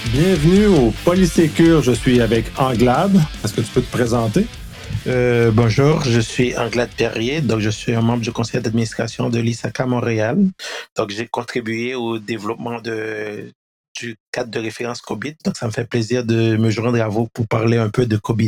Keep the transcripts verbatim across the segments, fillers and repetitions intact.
Bienvenue au Polysécure. Je suis avec Anglade. Est-ce que tu peux te présenter? Euh, bonjour, je suis Anglade Perrier, donc je suis un membre du conseil d'administration de l'I S A C A Montréal. Donc j'ai contribué au développement de, du cadre de référence COBIT, donc ça me fait plaisir de me joindre à vous pour parler un peu de COBIT.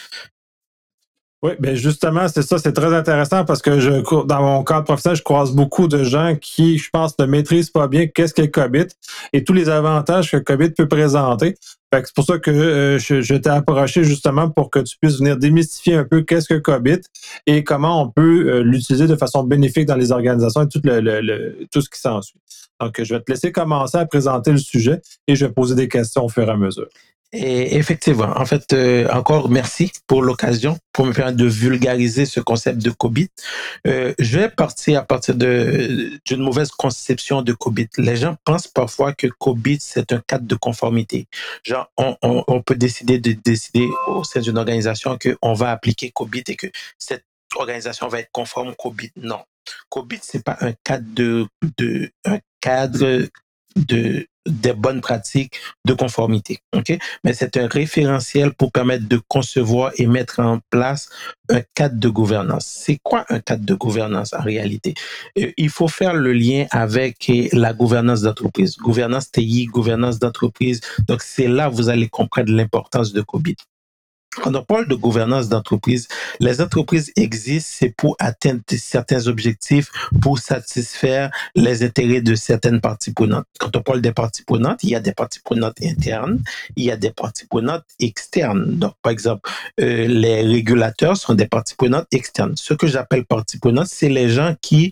Oui, bien justement, c'est ça, c'est très intéressant parce que je dans mon cadre professionnel, je croise beaucoup de gens qui, je pense, ne maîtrisent pas bien qu'est-ce qu'est COBIT et tous les avantages que COBIT peut présenter. Fait que c'est pour ça que euh, je, je t'ai approché justement pour que tu puisses venir démystifier un peu qu'est-ce que COBIT et comment on peut euh, l'utiliser de façon bénéfique dans les organisations et tout, le, le, le, tout ce qui s'ensuit. Donc, je vais te laisser commencer à présenter le sujet et je vais poser des questions au fur et à mesure. Et effectivement, en fait, euh, encore merci pour l'occasion, pour me permettre de vulgariser ce concept de COBIT. Euh, je vais partir à partir de, d'une mauvaise conception de COBIT. Les gens pensent parfois que COBIT, c'est un cadre de conformité. Genre, on, on, on peut décider de décider au sein d'une organisation qu'on va appliquer COBIT et que cette organisation va être conforme au COBIT. Non. COBIT, c'est pas un cadre de, de un cadre de des bonnes pratiques de conformité, ok? Mais c'est un référentiel pour permettre de concevoir et mettre en place un cadre de gouvernance. C'est quoi un cadre de gouvernance en réalité? Euh, il faut faire le lien avec la gouvernance d'entreprise, gouvernance T I, gouvernance d'entreprise. Donc c'est là que vous allez comprendre l'importance de COBIT. Quand on parle de gouvernance d'entreprise, les entreprises existent, c'est pour atteindre certains objectifs, pour satisfaire les intérêts de certaines parties prenantes. Quand on parle des parties prenantes, il y a des parties prenantes internes, il y a des parties prenantes externes. Donc, par exemple, euh, les régulateurs sont des parties prenantes externes. Ce que j'appelle parties prenantes, c'est les gens qui,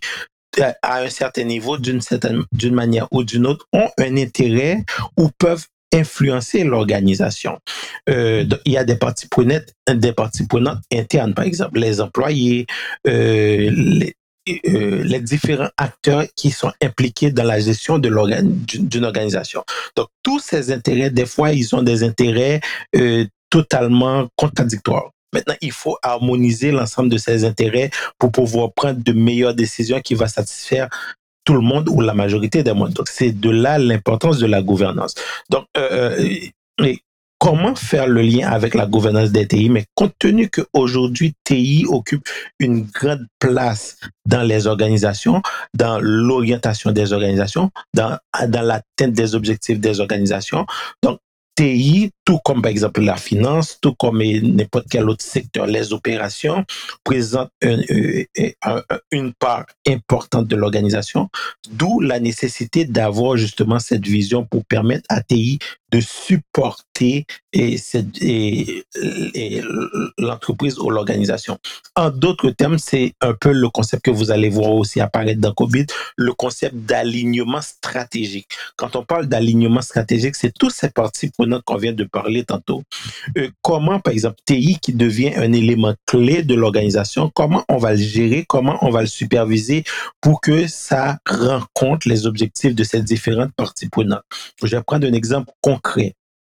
à un certain niveau, d'une certaine, d'une manière ou d'une autre, ont un intérêt ou peuvent influencer l'organisation. Euh, il y a des parties prenantes, des parties prenantes internes, par exemple, les employés, euh, les, euh, les différents acteurs qui sont impliqués dans la gestion de l'organ, d'une organisation. Donc, tous ces intérêts, des fois, ils ont des intérêts euh, totalement contradictoires. Maintenant, il faut harmoniser l'ensemble de ces intérêts pour pouvoir prendre de meilleures décisions qui vont satisfaire tout le monde ou la majorité des mondes. Donc, c'est de là l'importance de la gouvernance. Donc, euh, et comment faire le lien avec la gouvernance des T I? Mais compte tenu qu'aujourd'hui, T I occupe une grande place dans les organisations, dans l'orientation des organisations, dans, dans l'atteinte des objectifs des organisations. Donc, T I, tout comme par exemple la finance, tout comme n'importe quel autre secteur, les opérations, présentent un, un, une part importante de l'organisation, d'où la nécessité d'avoir justement cette vision pour permettre à T I de supporter et, et, et l'entreprise ou l'organisation. En d'autres termes, c'est un peu le concept que vous allez voir aussi apparaître dans COBIT, le concept d'alignement stratégique. Quand on parle d'alignement stratégique, c'est toutes ces parties prenantes qu'on vient de parler tantôt. Euh, comment, par exemple, T I qui devient un élément clé de l'organisation, comment on va le gérer, comment on va le superviser pour que ça rencontre les objectifs de ces différentes parties prenantes. Je vais prendre un exemple concret.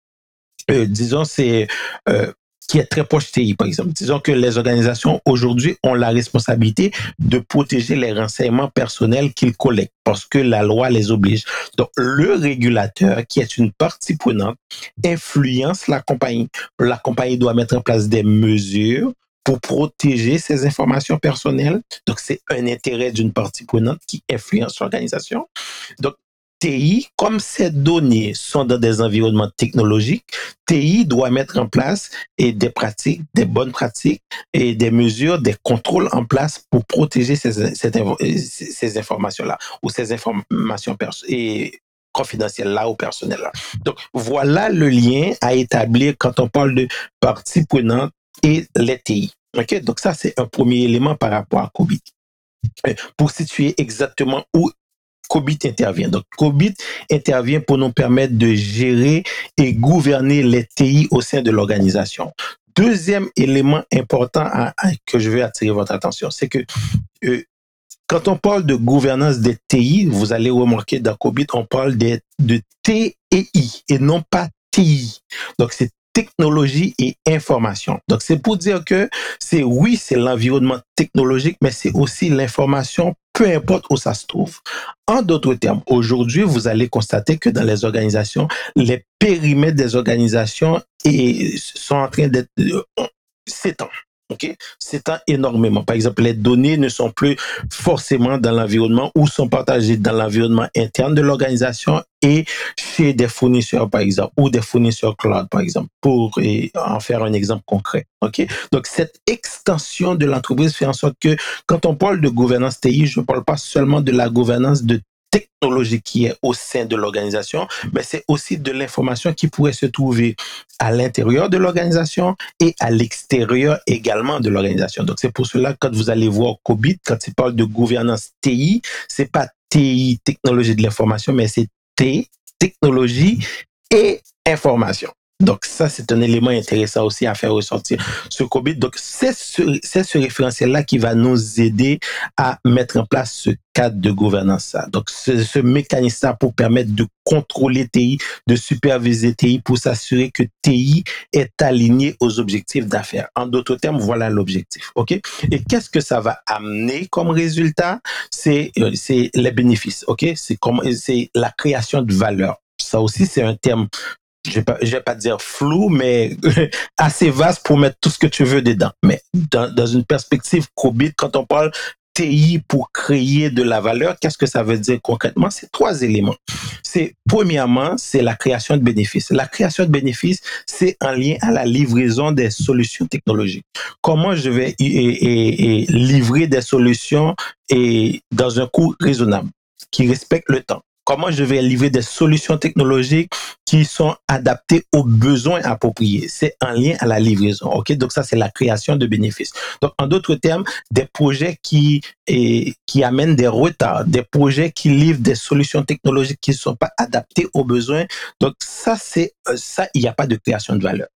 Euh, disons, c'est euh, qui est très proche T I, par exemple. Disons que les organisations aujourd'hui ont la responsabilité de protéger les renseignements personnels qu'ils collectent parce que la loi les oblige. Donc, le régulateur, qui est une partie prenante, influence la compagnie. La compagnie doit mettre en place des mesures pour protéger ces informations personnelles. Donc, c'est un intérêt d'une partie prenante qui influence l'organisation. Donc, T I, comme ces données sont dans des environnements technologiques, T I doit mettre en place et des pratiques, des bonnes pratiques et des mesures, des contrôles en place pour protéger ces, ces, ces informations-là ou ces informations perso- et confidentielles-là ou personnelles-là. Donc, voilà le lien à établir quand on parle de parties prenantes et les T I. Okay? Donc, ça, c'est un premier élément par rapport à COBIT. Pour situer exactement où COBIT intervient. Donc, COBIT intervient pour nous permettre de gérer et gouverner les T I au sein de l'organisation. Deuxième élément important à, à, que je veux attirer votre attention, c'est que euh, quand on parle de gouvernance des T I, vous allez remarquer dans COBIT, on parle de, de T et I et non pas T I. Donc, c'est technologie et information. Donc, c'est pour dire que c'est, oui, c'est l'environnement technologique, mais c'est aussi l'information, peu importe où ça se trouve. En d'autres termes, aujourd'hui, vous allez constater que dans les organisations, les périmètres des organisations et, sont en train d'être euh, s'étendent. Okay? S'étend énormément. Par exemple, les données ne sont plus forcément dans l'environnement ou sont partagées dans l'environnement interne de l'organisation et chez des fournisseurs, par exemple, ou des fournisseurs cloud, par exemple, pour et, en faire un exemple concret. Okay? Donc, cette extension de l'entreprise fait en sorte que quand on parle de gouvernance T I, je ne parle pas seulement de la gouvernance de technologie qui est au sein de l'organisation, mais c'est aussi de l'information qui pourrait se trouver à l'intérieur de l'organisation et à l'extérieur également de l'organisation. Donc, c'est pour cela, quand vous allez voir COBIT, quand il parle de gouvernance T I, c'est pas T I, technologie de l'information, mais c'est T, technologie et information. Donc, ça, c'est un élément intéressant aussi à faire ressortir ce COBIT. Donc, c'est ce, c'est ce référentiel-là qui va nous aider à mettre en place ce cadre de gouvernance. Donc, ce, ce mécanisme-là pour permettre de contrôler T I, de superviser T I, pour s'assurer que T I est aligné aux objectifs d'affaires. En d'autres termes, voilà l'objectif. OK? Et qu'est-ce que ça va amener comme résultat? C'est, euh, c'est les bénéfices. OK? C'est comme, c'est la création de valeur. Ça aussi, c'est un terme, je vais pas, je vais pas dire flou, mais assez vaste pour mettre tout ce que tu veux dedans. Mais dans, dans une perspective COBIT, quand on parle T I pour créer de la valeur, qu'est-ce que ça veut dire concrètement? C'est trois éléments. C'est, premièrement, c'est la création de bénéfices. La création de bénéfices, c'est en lien à la livraison des solutions technologiques. Comment je vais et, et, et livrer des solutions et dans un coût raisonnable, qui respecte le temps? Comment je vais livrer des solutions technologiques qui sont adaptées aux besoins appropriés? C'est en lien à la livraison. OK? Donc, ça, c'est la création de bénéfices. Donc, en d'autres termes, des projets qui, et, qui amènent des retards, des projets qui livrent des solutions technologiques qui ne sont pas adaptées aux besoins. Donc, ça, c'est, ça, il n'y a pas de création de valeur.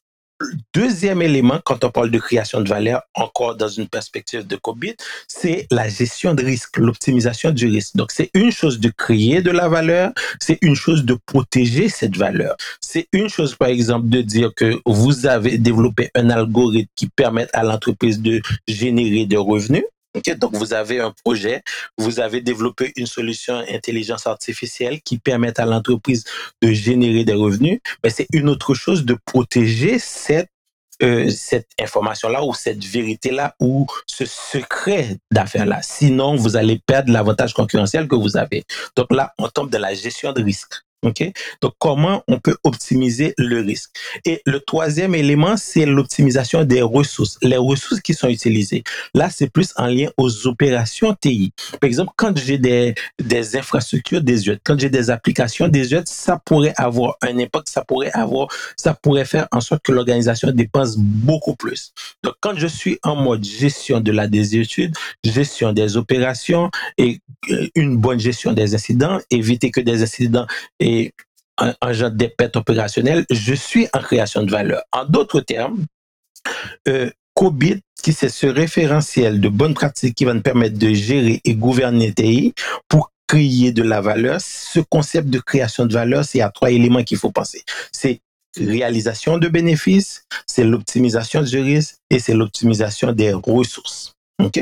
Deuxième élément, quand on parle de création de valeur, encore dans une perspective de COBIT, c'est la gestion de risque, l'optimisation du risque. Donc, c'est une chose de créer de la valeur, c'est une chose de protéger cette valeur. C'est une chose, par exemple, de dire que vous avez développé un algorithme qui permet à l'entreprise de générer des revenus. Okay, donc, vous avez un projet, vous avez développé une solution intelligence artificielle qui permet à l'entreprise de générer des revenus, mais c'est une autre chose de protéger cette, euh, cette information-là ou cette vérité-là ou ce secret d'affaires-là. Sinon, vous allez perdre l'avantage concurrentiel que vous avez. Donc là, on tombe dans la gestion de risque. Okay? Donc, comment on peut optimiser le risque? Et le troisième élément, c'est l'optimisation des ressources, les ressources qui sont utilisées. Là, c'est plus en lien aux opérations T I. Par exemple, quand j'ai des, des infrastructures désuètes, quand j'ai des applications désuètes, ça pourrait avoir un impact, ça pourrait avoir, ça pourrait faire en sorte que l'organisation dépense beaucoup plus. Donc, quand je suis en mode gestion de la désuétude, gestion des opérations et une bonne gestion des incidents, éviter que des incidents et et en genre des pertes opérationnelles, je suis en création de valeur. En d'autres termes, euh, COBIT, qui c'est ce référentiel de bonnes pratiques qui va nous permettre de gérer et gouverner T I pour créer de la valeur. Ce concept de création de valeur, c'est à trois éléments qu'il faut penser. C'est réalisation de bénéfices, c'est l'optimisation du risque et c'est l'optimisation des ressources. OK?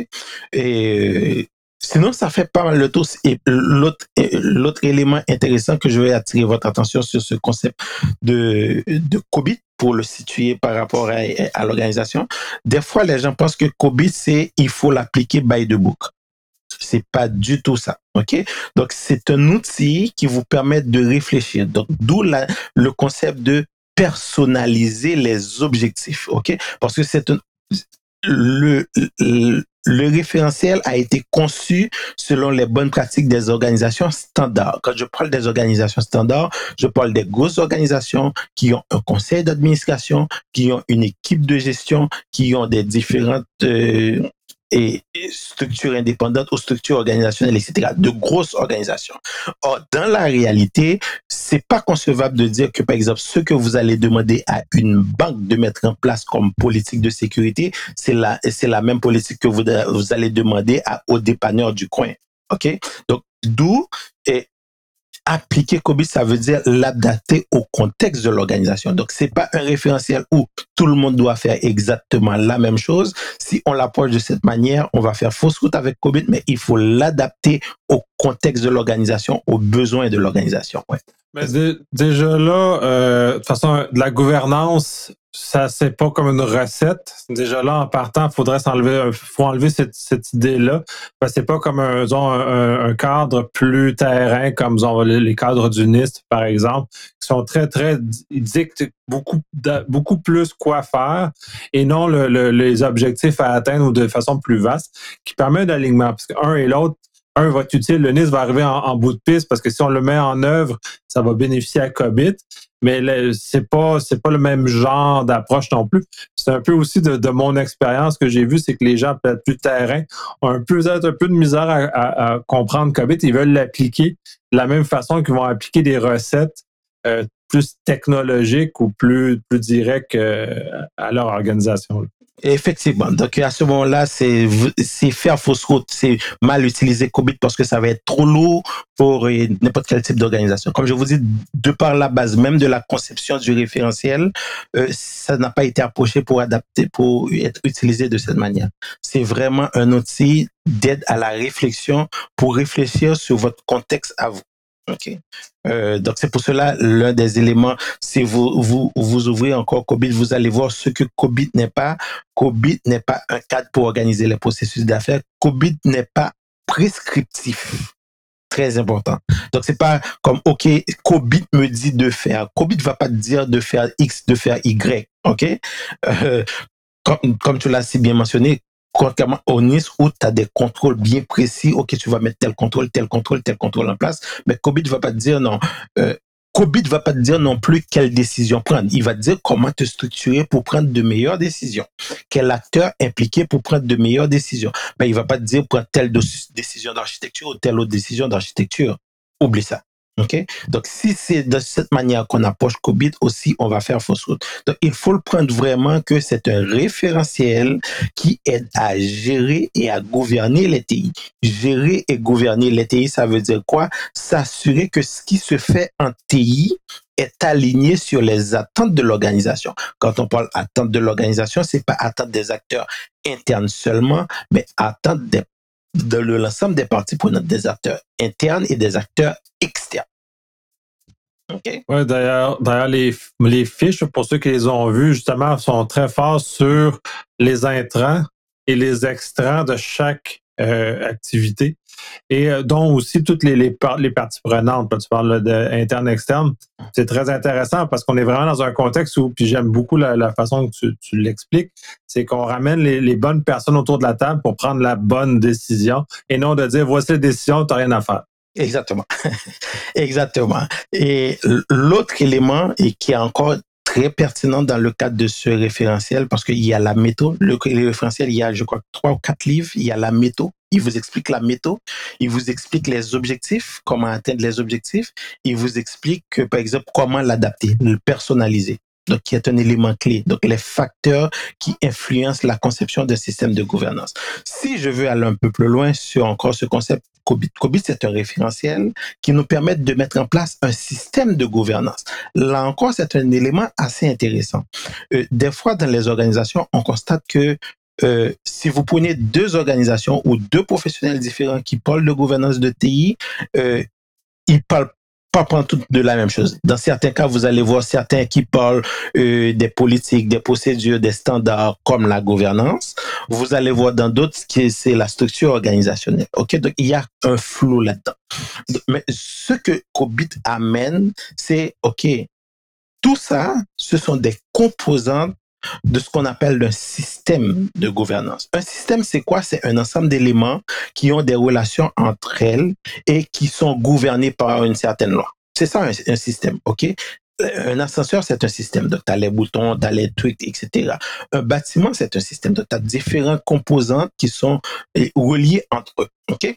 Et sinon, ça fait pas mal le tour. Et l'autre, l'autre élément intéressant que je vais attirer votre attention sur ce concept de, de COBIT pour le situer par rapport à, à l'organisation. Des fois, les gens pensent que COBIT, c'est il faut l'appliquer by the book. C'est pas du tout ça. OK? Donc, c'est un outil qui vous permet de réfléchir. Donc, d'où la, le concept de personnaliser les objectifs. OK? Parce que c'est un, le, le Le référentiel a été conçu selon les bonnes pratiques des organisations standards. Quand je parle des organisations standards, je parle des grosses organisations qui ont un conseil d'administration, qui ont une équipe de gestion, qui ont des différentes euh, et structures indépendantes ou structures organisationnelles, et cetera. De grosses organisations. Or, dans la réalité, c'est pas concevable de dire que, par exemple, ce que vous allez demander à une banque de mettre en place comme politique de sécurité, c'est la, c'est la même politique que vous, vous allez demander à, au dépanneur du coin. OK? Donc, d'où, et appliquer COBIT, ça veut dire l'adapter au contexte de l'organisation. Donc, c'est pas un référentiel où tout le monde doit faire exactement la même chose. Si on l'approche de cette manière, on va faire fausse route avec COBIT, mais il faut l'adapter au contexte de l'organisation, aux besoins de l'organisation. Ouais. Mais dé- déjà là, euh, de toute façon, de la gouvernance, ça c'est pas comme une recette. Déjà là, en partant, il faudrait s'enlever, faut enlever cette, cette idée-là. Parce que c'est pas comme un, disons, un, un cadre plus terrain, comme disons, les les cadres du N I S T, par exemple, qui sont très, très, ils dictent beaucoup, de- beaucoup plus quoi faire et non le, le- les objectifs à atteindre ou de façon plus vaste, qui permet un alignement. Parce qu'un et l'autre, un va être utile, le N I S T va arriver en, en bout de piste parce que si on le met en œuvre, ça va bénéficier à COBIT, mais le- c'est pas c'est pas le même genre d'approche non plus. C'est un peu aussi de, de mon expérience que j'ai vu, c'est que les gens peut-être plus terrain ont un peu peut-être un peu de misère à, à- à comprendre COBIT, ils veulent l'appliquer de la même façon qu'ils vont appliquer des recettes euh, plus technologiques ou plus plus directes euh, à leur organisation. Effectivement. Donc, à ce moment-là, c'est, c'est faire fausse route, c'est mal utiliser COBIT parce que ça va être trop lourd pour euh, n'importe quel type d'organisation. Comme je vous dis, de par la base même de la conception du référentiel, euh, ça n'a pas été approché pour adapter, pour être utilisé de cette manière. C'est vraiment un outil d'aide à la réflexion pour réfléchir sur votre contexte à vous. OK. Euh, donc, c'est pour cela, l'un des éléments, si vous, vous, vous ouvrez encore COBIT, vous allez voir ce que COBIT n'est pas. COBIT n'est pas un cadre pour organiser les processus d'affaires. COBIT n'est pas prescriptif. Très important. Donc, c'est pas comme, OK, COBIT me dit de faire. COBIT va pas te dire de faire X, de faire Y. OK? Euh, comme, comme tu l'as si bien mentionné, contrairement au N I S T où tu as des contrôles bien précis, ok, tu vas mettre tel contrôle, tel contrôle, tel contrôle en place, mais COBIT ne va pas te dire non. Euh, COBIT ne va pas te dire non plus quelle décision prendre. Il va te dire comment te structurer pour prendre de meilleures décisions. Quel acteur impliqué pour prendre de meilleures décisions. Mais il ne va pas te dire prendre telle décision d'architecture ou telle autre décision d'architecture. Oublie ça. Okay? Donc, si c'est de cette manière qu'on approche COBIT aussi, on va faire fausse route. Donc, il faut le prendre vraiment que c'est un référentiel qui aide à gérer et à gouverner les T I. Gérer et gouverner les T I, ça veut dire quoi? S'assurer que ce qui se fait en T I est aligné sur les attentes de l'organisation. Quand on parle attentes de l'organisation, c'est pas attentes des acteurs internes seulement, mais attentes des de l'ensemble des parties prenantes, des acteurs internes et des acteurs externes. Okay. Oui, d'ailleurs, d'ailleurs les, les fiches, pour ceux qui les ont vues, justement, sont très forts sur les intrants et les extrants de chaque euh, activité. Et euh, dont aussi toutes les, les, par, les parties prenantes. Là, tu parles d'interne, externe. C'est très intéressant parce qu'on est vraiment dans un contexte où, puis j'aime beaucoup la, la façon que tu, tu l'expliques, c'est qu'on ramène les, les bonnes personnes autour de la table pour prendre la bonne décision et non de dire voici la décision, tu n'as rien à faire. Exactement. Exactement. Et l'autre élément, et qui est encore très pertinent dans le cadre de ce référentiel, parce qu'il y a la méthode, le, le référentiel, il y a, je crois, trois ou quatre livres, il y a la méthode, il vous explique la méthode, il vous explique les objectifs, comment atteindre les objectifs, il vous explique, que, par exemple, comment l'adapter, le personnaliser. Donc, qui est un élément clé. Donc, les facteurs qui influencent la conception d'un système de gouvernance. Si je veux aller un peu plus loin sur encore ce concept COBIT, COBIT, c'est un référentiel qui nous permet de mettre en place un système de gouvernance. Là encore, c'est un élément assez intéressant. Euh, des fois, dans les organisations, on constate que euh, si vous prenez deux organisations ou deux professionnels différents qui parlent de gouvernance de T I, euh, ils parlent pas prendre tout de la même chose. Dans certains cas, vous allez voir certains qui parlent euh, des politiques, des procédures, des standards comme la gouvernance. Vous allez voir dans d'autres que c'est la structure organisationnelle. Ok, donc il y a un flou là-dedans. Mais ce que COBIT amène, c'est ok, tout ça, ce sont des composantes de ce qu'on appelle un système de gouvernance. Un système, c'est quoi? C'est un ensemble d'éléments qui ont des relations entre elles et qui sont gouvernés par une certaine loi. C'est ça un, un système, ok? Un ascenseur, c'est un système. Donc, tu as les boutons, tu as les trucs, et cetera. Un bâtiment, c'est un système. Donc, tu as différentes composantes qui sont reliées entre eux, ok?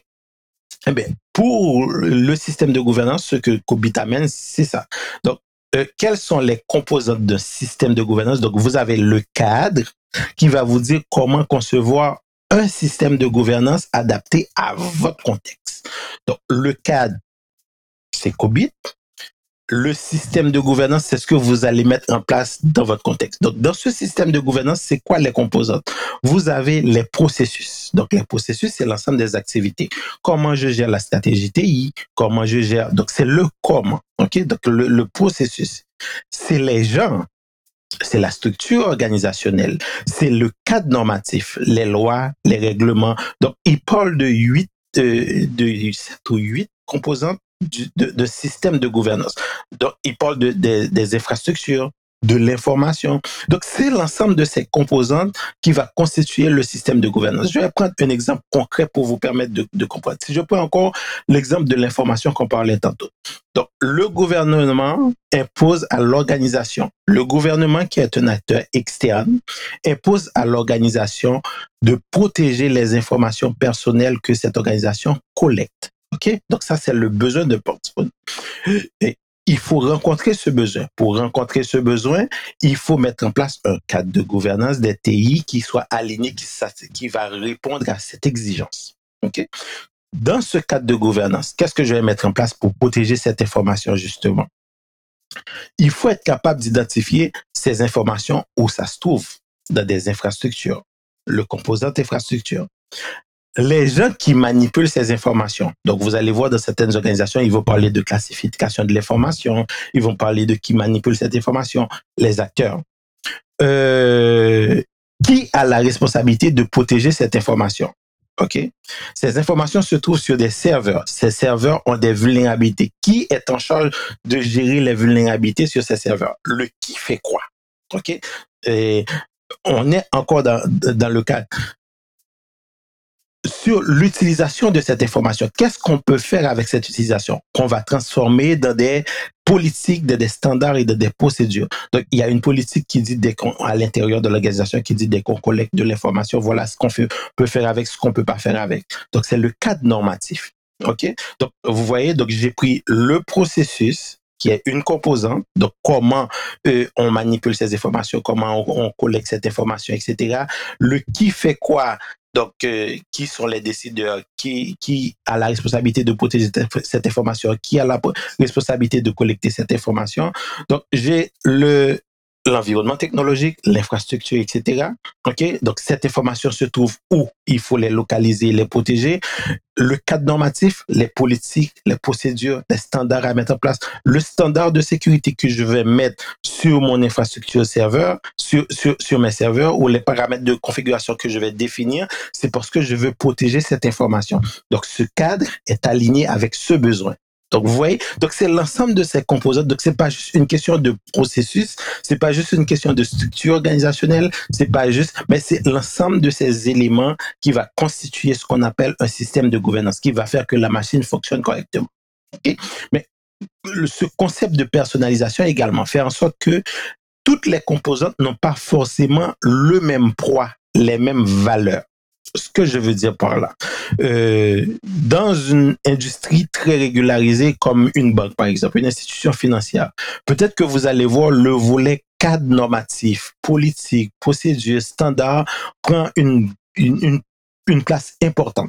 Eh bien, pour le système de gouvernance, ce que COBIT amène, c'est ça. Donc, Euh, quelles sont les composantes d'un système de gouvernance? Donc, vous avez le cadre qui va vous dire comment concevoir un système de gouvernance adapté à votre contexte. Donc, le cadre, c'est COBIT. Le système de gouvernance, c'est ce que vous allez mettre en place dans votre contexte. Donc, dans ce système de gouvernance, c'est quoi les composantes? Vous avez les processus. Donc, les processus, c'est l'ensemble des activités. Comment je gère la stratégie T I? Comment je gère... Donc, c'est le comment. OK? Donc, le, le processus, c'est les gens. C'est la structure organisationnelle. C'est le cadre normatif, les lois, les règlements. Donc, il parle de huit, de, de sept ou huit composantes de, de système de gouvernance. Donc, il parle de, de, des infrastructures, de l'information. Donc, c'est l'ensemble de ces composantes qui va constituer le système de gouvernance. Je vais prendre un exemple concret pour vous permettre de, de comprendre. Si je prends encore l'exemple de l'information qu'on parlait tantôt. Donc, le gouvernement impose à l'organisation, le gouvernement qui est un acteur externe, impose à l'organisation de protéger les informations personnelles que cette organisation collecte. OK? Donc, ça, c'est le besoin de portfolio. Et il faut rencontrer ce besoin. Pour rencontrer ce besoin, il faut mettre en place un cadre de gouvernance des T I qui soit aligné, qui, qui va répondre à cette exigence. OK? Dans ce cadre de gouvernance, qu'est-ce que je vais mettre en place pour protéger cette information, justement? Il faut être capable d'identifier ces informations où ça se trouve, dans des infrastructures, le composant infrastructure. Les gens qui manipulent ces informations, donc vous allez voir dans certaines organisations, ils vont parler de classification de l'information, ils vont parler de qui manipule cette information, les acteurs. Euh, qui a la responsabilité de protéger cette information? OK? Ces informations se trouvent sur des serveurs. Ces serveurs ont des vulnérabilités. Qui est en charge de gérer les vulnérabilités sur ces serveurs? Le qui fait quoi? OK? Et on est encore dans, dans le cadre. Sur l'utilisation de cette information, qu'est-ce qu'on peut faire avec cette utilisation qu'on va transformer dans des politiques, dans des standards et dans des procédures. Donc, il y a une politique qui dit dès qu'on, à l'intérieur de l'organisation, qui dit dès qu'on collecte de l'information, voilà ce qu'on fait, peut faire avec, ce qu'on peut pas faire avec. Donc, c'est le cadre normatif. OK? Donc, vous voyez, donc j'ai pris le processus qui est une composante, donc comment euh, on manipule ces informations, comment on, on collecte cette information, et cetera. Le qui fait quoi, donc euh, qui sont les décideurs, qui, qui a la responsabilité de protéger cette information, qui a la responsabilité de collecter cette information. Donc j'ai le l'environnement technologique, l'infrastructure, et cetera. OK? Donc, cette information se trouve où il faut les localiser, les protéger. Le cadre normatif, les politiques, les procédures, les standards à mettre en place. Le standard de sécurité que je vais mettre sur mon infrastructure serveur, sur, sur, sur mes serveurs, ou les paramètres de configuration que je vais définir, c'est parce que je veux protéger cette information. Donc, ce cadre est aligné avec ce besoin. Donc, vous voyez, donc c'est l'ensemble de ces composantes. Donc, c'est pas juste une question de processus, c'est pas juste une question de structure organisationnelle, c'est pas juste, mais c'est l'ensemble de ces éléments qui va constituer ce qu'on appelle un système de gouvernance, qui va faire que la machine fonctionne correctement. Okay? Mais le, ce concept de personnalisation également fait en sorte que toutes les composantes n'ont pas forcément le même poids, les mêmes valeurs. Ce que je veux dire par là, euh, dans une industrie très régularisée comme une banque, par exemple, une institution financière, peut-être que vous allez voir le volet cadre normatif, politique, procédure, standard, prend une, une, une, une place importante.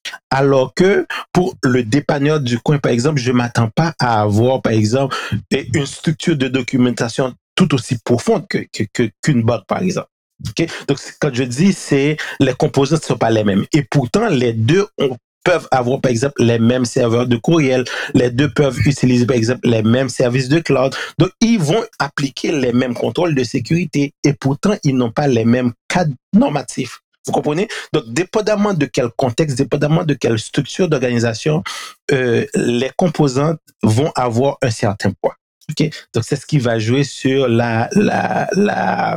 Alors que pour le dépanneur du coin, par exemple, je ne m'attends pas à avoir, par exemple, une structure de documentation tout aussi profonde que, que, que, qu'une banque, par exemple. Okay? Donc, quand je dis, c'est les composantes ne sont pas les mêmes. Et pourtant, les deux ont, peuvent avoir, par exemple, les mêmes serveurs de courriel. Les deux peuvent utiliser, par exemple, les mêmes services de cloud. Donc, ils vont appliquer les mêmes contrôles de sécurité. Et pourtant, ils n'ont pas les mêmes cadres normatifs. Vous comprenez? Donc, dépendamment de quel contexte, dépendamment de quelle structure d'organisation, euh, les composantes vont avoir un certain poids. Okay? Donc, c'est ce qui va jouer sur la... la, la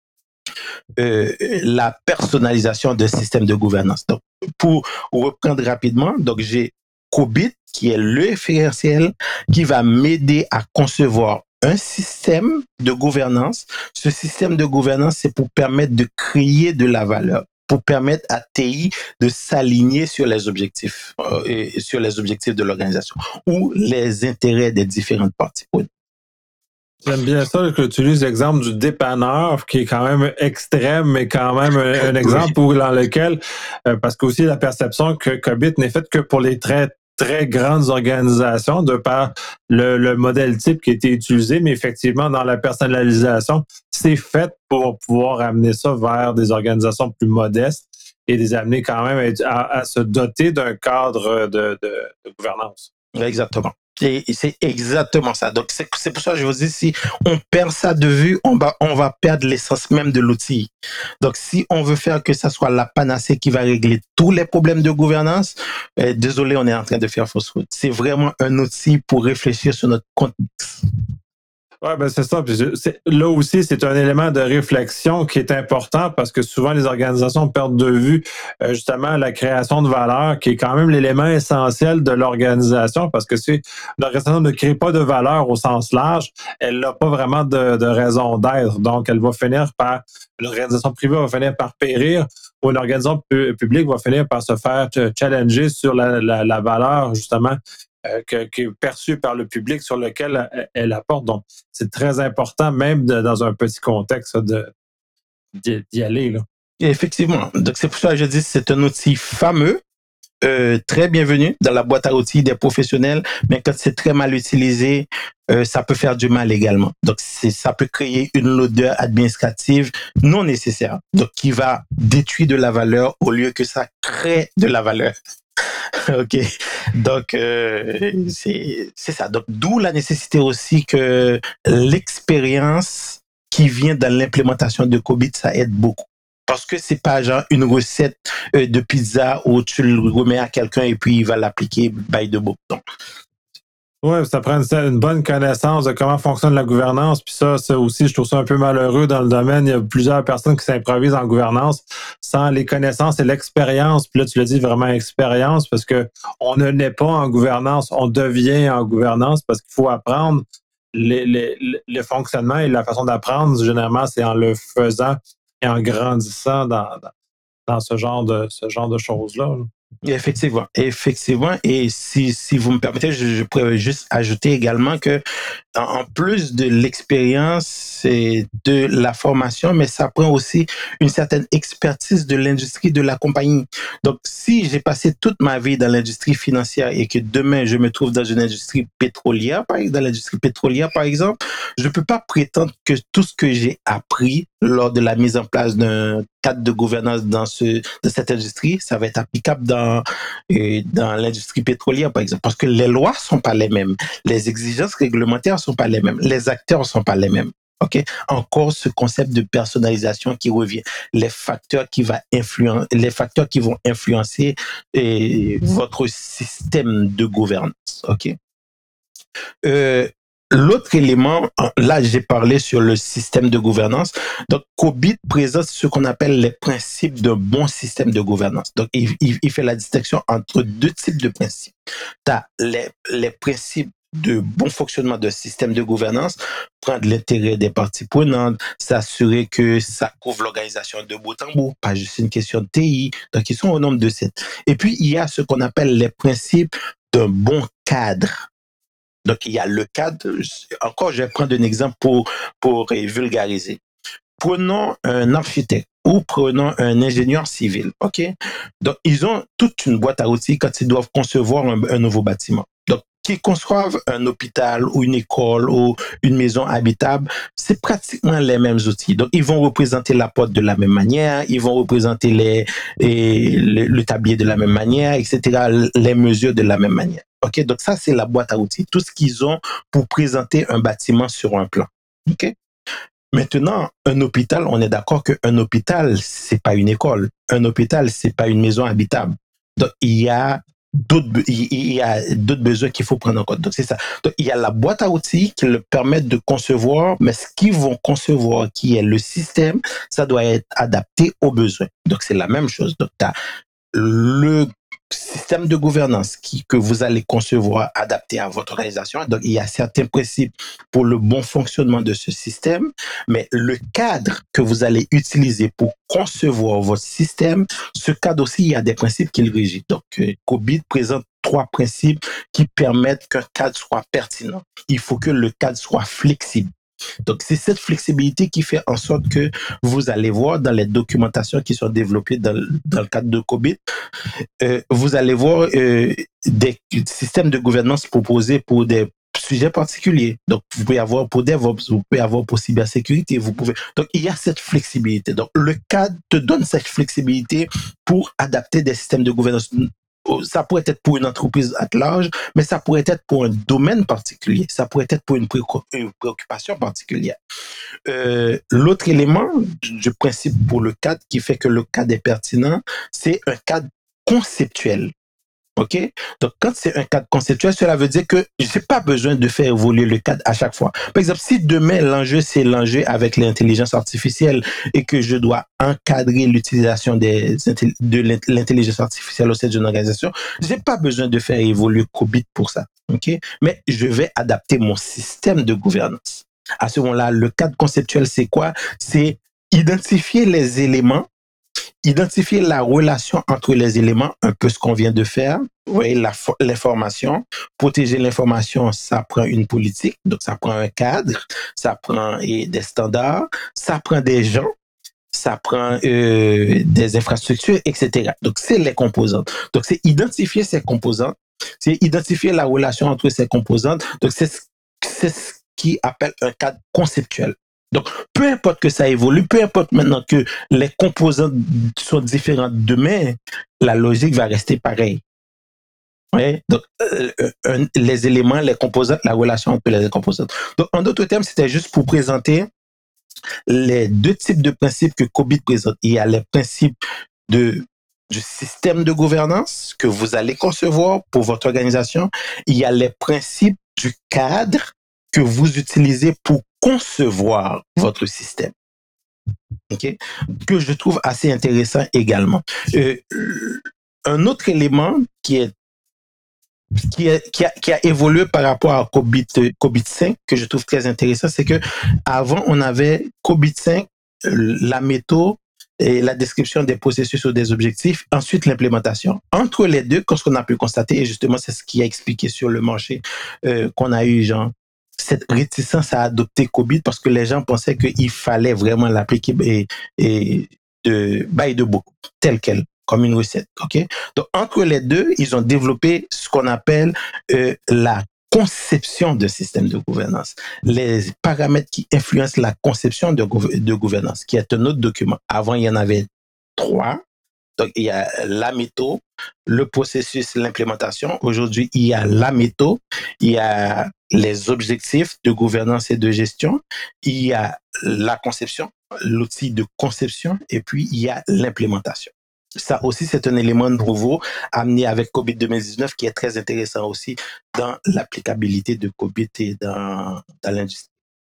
Euh, la personnalisation d'un système de gouvernance. Donc, pour reprendre rapidement, donc j'ai COBIT, qui est le référentiel qui va m'aider à concevoir un système de gouvernance. Ce système de gouvernance, c'est pour permettre de créer de la valeur, pour permettre à T I de s'aligner sur les objectifs, euh, et sur les objectifs de l'organisation ou les intérêts des différentes parties. J'aime bien ça que tu utilises l'exemple du dépanneur, qui est quand même extrême, mais quand même un, un exemple où, dans lequel, euh, parce qu'aussi la perception que COBIT n'est faite que pour les très très grandes organisations de par le, le modèle type qui a été utilisé, mais effectivement, dans la personnalisation, c'est fait pour pouvoir amener ça vers des organisations plus modestes et les amener quand même à, à, à se doter d'un cadre de, de, de gouvernance. Exactement. Et c'est exactement ça. Donc, c'est, c'est pour ça que je vous dis, si on perd ça de vue, on va, on va perdre l'essence même de l'outil. Donc, si on veut faire que ça soit la panacée qui va régler tous les problèmes de gouvernance, euh, désolé, on est en train de faire fausse route. C'est vraiment un outil pour réfléchir sur notre contexte. Oui, ben c'est ça. Puis c'est, là aussi, c'est un élément de réflexion qui est important parce que souvent les organisations perdent de vue euh, justement la création de valeur, qui est quand même l'élément essentiel de l'organisation, parce que si l'organisation ne crée pas de valeur au sens large, elle n'a pas vraiment de, de raison d'être. Donc, elle va finir par, l'organisation privée va finir par périr, ou une organisation pu- publique va finir par se faire challenger sur la, la, la valeur justement Euh, que, qui est perçue par le public sur lequel elle, elle apporte. Donc, c'est très important, même de, dans un petit contexte, de, d'y, d'y aller. Là. Et effectivement. Donc, c'est pour ça que je dis que c'est un outil fameux, euh, très bienvenu dans la boîte à outils des professionnels, mais quand c'est très mal utilisé, euh, ça peut faire du mal également. Donc, c'est, ça peut créer une lourdeur administrative non nécessaire, donc qui va détruire de la valeur au lieu que ça crée de la valeur. Ok, donc euh, c'est c'est ça. Donc d'où la nécessité aussi que l'expérience qui vient dans l'implémentation de Cobit, ça aide beaucoup. Parce que c'est pas genre une recette euh, de pizza où tu le remets à quelqu'un et puis il va l'appliquer by the book. Donc, oui, ça prend une, une bonne connaissance de comment fonctionne la gouvernance. Puis ça, ça aussi, je trouve ça un peu malheureux dans le domaine. Il y a plusieurs personnes qui s'improvisent en gouvernance sans les connaissances et l'expérience. Puis là, tu l'as dit, vraiment expérience, parce que on ne naît pas en gouvernance, on devient en gouvernance parce qu'il faut apprendre les, les, le fonctionnement et la façon d'apprendre. Généralement, c'est en le faisant et en grandissant dans, dans, dans ce genre de ce genre de choses-là. effectivement, effectivement. Et si, si vous me permettez, je, je pourrais juste ajouter également que en plus de l'expérience et de la formation, mais ça prend aussi une certaine expertise de l'industrie de la compagnie. Donc, si j'ai passé toute ma vie dans l'industrie financière et que demain je me trouve dans une industrie pétrolière, par exemple, dans l'industrie pétrolière, par exemple, je ne peux pas prétendre que tout ce que j'ai appris lors de la mise en place d'un cadre de gouvernance dans ce, dans cette industrie, ça va être applicable dans, euh, dans l'industrie pétrolière, par exemple, parce que les lois sont pas les mêmes, les exigences réglementaires sont pas les mêmes, les acteurs sont pas les mêmes. Ok, encore ce concept de personnalisation qui revient, les facteurs qui va influencer, les facteurs qui vont influencer eh, votre système de gouvernance. Ok. Euh, L'autre élément, là j'ai parlé sur le système de gouvernance. Donc Cobit présente ce qu'on appelle les principes d'un bon système de gouvernance. Donc il, il, il fait la distinction entre deux types de principes. Tu as les, les principes de bon fonctionnement d'un système de gouvernance, prendre l'intérêt des parties prenantes, s'assurer que ça couvre l'organisation de bout en bout, pas juste une question de T I. Donc ils sont au nombre de sept. Et puis il y a ce qu'on appelle les principes d'un bon cadre. Donc, il y a le cadre. Encore, je vais prendre un exemple pour, pour vulgariser. Prenons un architecte ou prenons un ingénieur civil. OK? Donc, ils ont toute une boîte à outils quand ils doivent concevoir un, un nouveau bâtiment. Donc, qu'ils conçoivent un hôpital ou une école ou une maison habitable, c'est pratiquement les mêmes outils. Donc, ils vont représenter la porte de la même manière, ils vont représenter les, les, le, le tablier de la même manière, et cetera, les mesures de la même manière. OK? Donc, ça, c'est la boîte à outils, tout ce qu'ils ont pour présenter un bâtiment sur un plan. OK? Maintenant, un hôpital, on est d'accord qu'un hôpital, c'est pas une école. Un hôpital, c'est pas une maison habitable. Donc, il y a d'autres, il y a d'autres besoins qu'il faut prendre en compte. Donc, c'est ça. Donc, il y a la boîte à outils qui le permettent de concevoir, mais ce qu'ils vont concevoir, qui est le système, ça doit être adapté aux besoins. Donc, c'est la même chose. Donc, tu as le système de gouvernance qui, que vous allez concevoir, adapté à votre organisation. Donc, il y a certains principes pour le bon fonctionnement de ce système, mais le cadre que vous allez utiliser pour concevoir votre système, ce cadre aussi, il y a des principes qui le régissent. Donc, euh, Cobit présente trois principes qui permettent qu'un cadre soit pertinent. Il faut que le cadre soit flexible. Donc, c'est cette flexibilité qui fait en sorte que vous allez voir dans les documentations qui sont développées dans, dans le cadre de COBIT, euh, vous allez voir euh, des systèmes de gouvernance proposés pour des sujets particuliers. Donc, vous pouvez avoir pour DevOps, vous pouvez avoir pour cybersécurité, vous pouvez... Donc, il y a cette flexibilité. Donc, le cadre te donne cette flexibilité pour adapter des systèmes de gouvernance. Ça pourrait être pour une entreprise à large, mais ça pourrait être pour un domaine particulier. Ça pourrait être pour une, une préoccupation particulière. Euh, l'autre élément du, du principe pour le cadre qui fait que le cadre est pertinent, c'est un cadre conceptuel. OK? Donc, quand c'est un cadre conceptuel, cela veut dire que je n'ai pas besoin de faire évoluer le cadre à chaque fois. Par exemple, si demain, l'enjeu, c'est l'enjeu avec l'intelligence artificielle et que je dois encadrer l'utilisation des, de l'intelligence artificielle au sein d'une organisation, je n'ai pas besoin de faire évoluer COBIT pour ça. OK? Mais je vais adapter mon système de gouvernance. À ce moment-là, le cadre conceptuel, c'est quoi? C'est identifier les éléments, identifier la relation entre les éléments, un peu ce qu'on vient de faire. Vous voyez, l'information. Protéger l'information, ça prend une politique, donc ça prend un cadre, ça prend et des standards, ça prend des gens, ça prend euh, des infrastructures, et cetera. Donc, c'est les composantes. Donc, c'est identifier ces composantes, c'est identifier la relation entre ces composantes. Donc, c'est ce qui appelle un cadre conceptuel. Donc, peu importe que ça évolue, peu importe maintenant que les composantes sont différentes demain, la logique va rester pareille. Ouais? Donc, euh, euh, les éléments, les composantes, la relation entre les composantes. Donc, en d'autres termes, c'était juste pour présenter les deux types de principes que COBIT présente. Il y a les principes de, du système de gouvernance que vous allez concevoir pour votre organisation. Il y a les principes du cadre que vous utilisez pour concevoir votre système. Okay? Que je trouve assez intéressant également. Euh, un autre élément qui est Qui, est, qui, a, qui a évolué par rapport à COBIT, COBIT cinq, que je trouve très intéressant, c'est que avant on avait COBIT cinq, la méthode et la description des processus ou des objectifs, ensuite l'implémentation. Entre les deux, ce qu'on a pu constater, et justement c'est ce qui a expliqué sur le marché euh, qu'on a eu, genre, cette réticence à adopter COBIT parce que les gens pensaient qu'il fallait vraiment l'appliquer et, et de by the book, tel quel, comme une recette. Okay? Donc, entre les deux, ils ont développé ce qu'on appelle euh, la conception de système de gouvernance, les paramètres qui influencent la conception de, gouver- de gouvernance, qui est un autre document. Avant, il y en avait trois. Donc, il y a la méthode, le processus, l'implémentation. Aujourd'hui, il y a la méthode, il y a les objectifs de gouvernance et de gestion, il y a la conception, l'outil de conception, et puis il y a l'implémentation. Ça aussi, c'est un élément nouveau amené avec COBIT deux mille dix-neuf qui est très intéressant aussi dans l'applicabilité de COBIT et dans, dans l'industrie.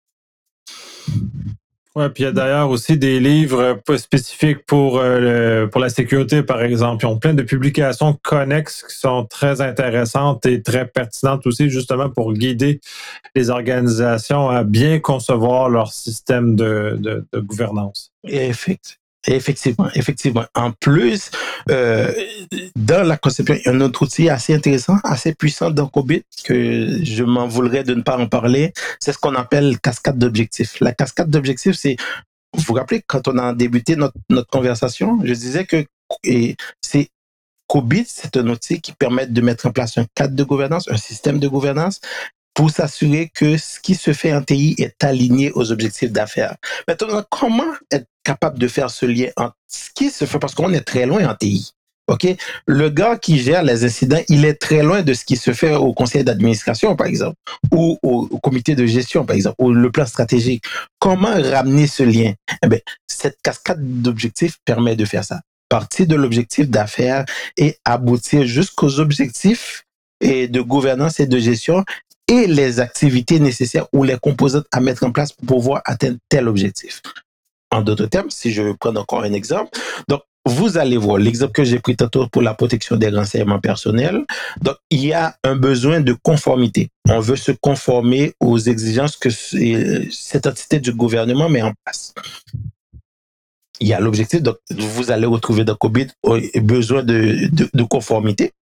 Oui, puis il y a d'ailleurs aussi des livres spécifiques pour, euh, pour la sécurité, par exemple. Ils ont plein de publications connexes qui sont très intéressantes et très pertinentes aussi, justement pour guider les organisations à bien concevoir leur système de, de, de gouvernance. Effectivement. Effectivement, effectivement. En plus, euh, dans la conception, il y a un autre outil assez intéressant, assez puissant dans COBIT, que je m'en voudrais de ne pas en parler, c'est ce qu'on appelle cascade d'objectifs. La cascade d'objectifs, c'est, vous vous rappelez, quand on a débuté notre, notre conversation, je disais que et c'est COBIT, c'est un outil qui permet de mettre en place un cadre de gouvernance, un système de gouvernance, pour s'assurer que ce qui se fait en T I est aligné aux objectifs d'affaires. Maintenant, comment être capable de faire ce lien entre ce qui se fait, parce qu'on est très loin en T I. OK? Le gars qui gère les incidents, il est très loin de ce qui se fait au conseil d'administration, par exemple, ou au, au comité de gestion, par exemple, ou le plan stratégique. Comment ramener ce lien? Eh bien, cette cascade d'objectifs permet de faire ça. Partir de l'objectif d'affaires et aboutir jusqu'aux objectifs et de gouvernance et de gestion et les activités nécessaires ou les composantes à mettre en place pour pouvoir atteindre tel objectif. En d'autres termes, si je prends encore un exemple, donc vous allez voir l'exemple que j'ai pris tantôt pour la protection des renseignements personnels. Donc, il y a un besoin de conformité. On veut se conformer aux exigences que cette entité du gouvernement met en place. Il y a l'objectif, donc vous allez retrouver dans COBIT besoin de, de, de conformité.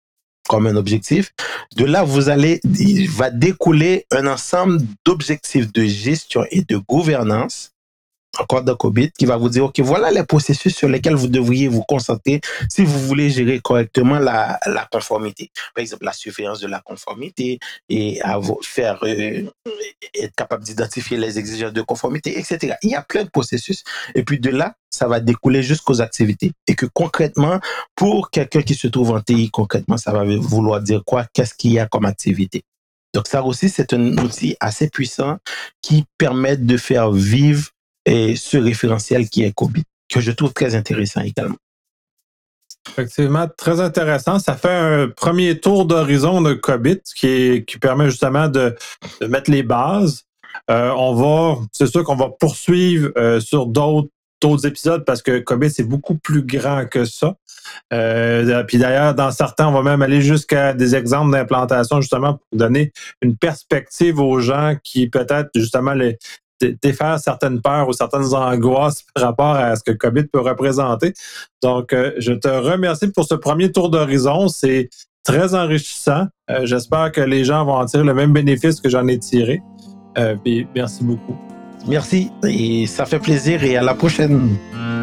comme un objectif. De là, vous allez, il va découler un ensemble d'objectifs de gestion et de gouvernance, encore dans COBIT, qui va vous dire, OK, voilà les processus sur lesquels vous devriez vous concentrer si vous voulez gérer correctement la, la conformité. Par exemple, la surveillance de la conformité et à vous faire euh, être capable d'identifier les exigences de conformité, et cetera. Il y a plein de processus. Et puis de là, ça va découler jusqu'aux activités. Et que concrètement, pour quelqu'un qui se trouve en T I, concrètement, ça va vouloir dire quoi? Qu'est-ce qu'il y a comme activité? Donc ça aussi, c'est un outil assez puissant qui permet de faire vivre et ce référentiel qui est COBIT, que je trouve très intéressant également. Effectivement, très intéressant. Ça fait un premier tour d'horizon de COBIT qui, est, qui permet justement de, de mettre les bases. Euh, on va, c'est sûr qu'on va poursuivre euh, sur d'autres, d'autres épisodes parce que COBIT, c'est beaucoup plus grand que ça. Euh, puis d'ailleurs, dans certains, on va même aller jusqu'à des exemples d'implantation justement pour donner une perspective aux gens qui peut-être justement les défaire certaines peurs ou certaines angoisses par rapport à ce que COBIT peut représenter. Donc, euh, je te remercie pour ce premier tour d'horizon. C'est très enrichissant. Euh, j'espère que les gens vont en tirer le même bénéfice que j'en ai tiré. Euh, puis, merci beaucoup. Merci et ça fait plaisir et à la prochaine.